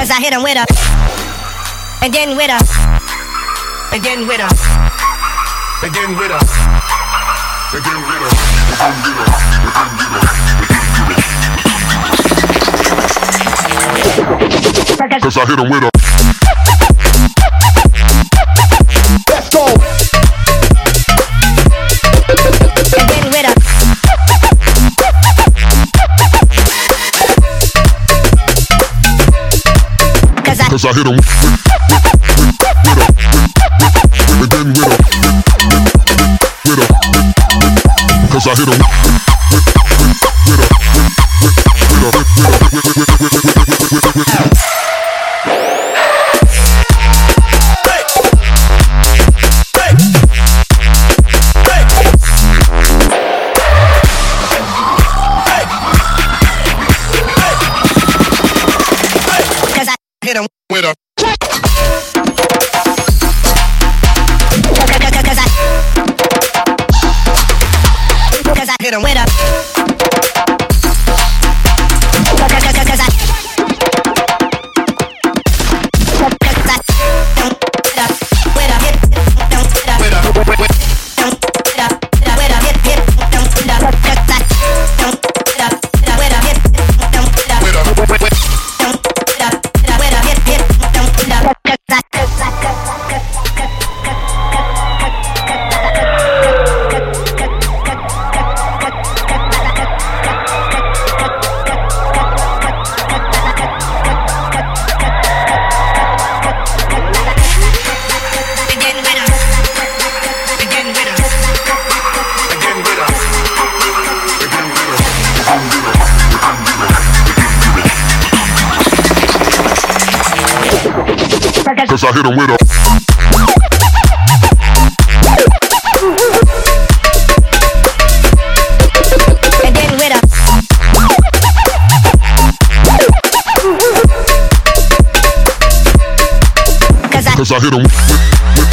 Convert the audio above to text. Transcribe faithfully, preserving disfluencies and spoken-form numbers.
Cause I hit him with a, and then with a, and then with a, and then with a, and then with a, and then with a. Cause I hit him with a. Let's go. And then with a. Cause I, Cause I hit him with, with, with, with a, with, and then with a, with a, cause I hit him with, with, with, with a, with, with, with a, with, with, with, with, with, with, with, with, with, with. Hit him with a. Cause I hit him with a. Cause I hit him with a. And then with a. Cause I, Cause I hit him with, with